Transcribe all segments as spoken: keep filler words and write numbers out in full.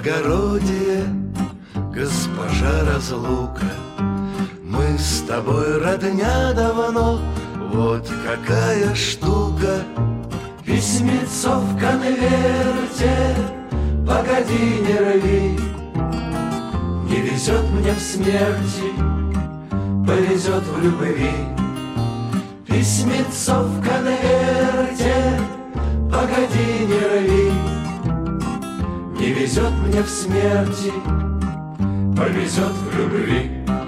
благородие, госпожа разлука. Мы с тобой родня давно, вот какая штука. Письмецо в конверте, погоди, не рви. Не везет мне в смерти, повезет в любви. Письмецо в конверте, погоди, не рви. Не везет мне в смерти, повезет в любви.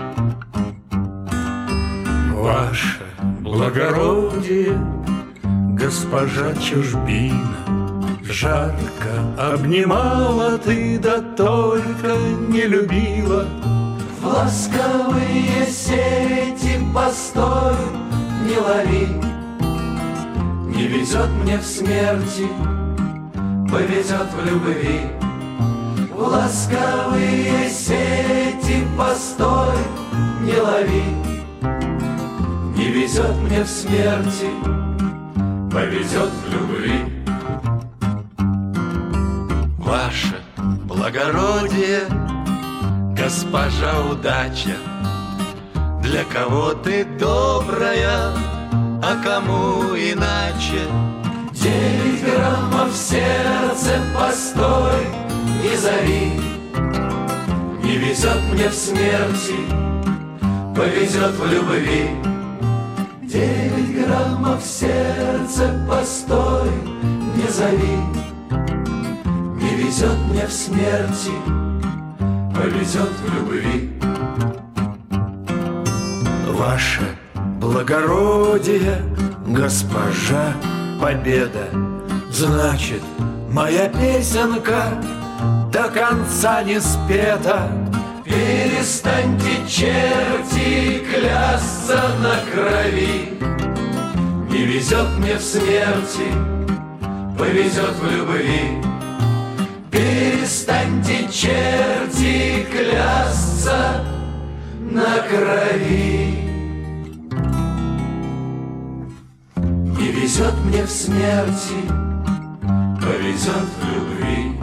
Ваше благородие, госпожа чужбина, жарко обнимала ты, да только не любила. В ласковые сети постой, не лови. Не везет мне в смерти, повезет в любви. В ласковые сети постой, не лови. Не везет мне в смерти, повезет в любви. Ваше благородие, госпожа удача, для кого ты добрая, а кому иначе. Девять граммов в сердце, постой, не зови. Не везет мне в смерти, повезет в любви. Девять граммов в сердце, постой, не зови. Не везет мне в смерти, повезет в любви. Ваше благородие, госпожа победа, значит, моя песенка до конца не спета. Перестаньте, черти, клясться на крови. Не везет мне в смерти, повезет в любви. Перестаньте, черти, клясться на крови. Не везет мне в смерти, повезет в любви.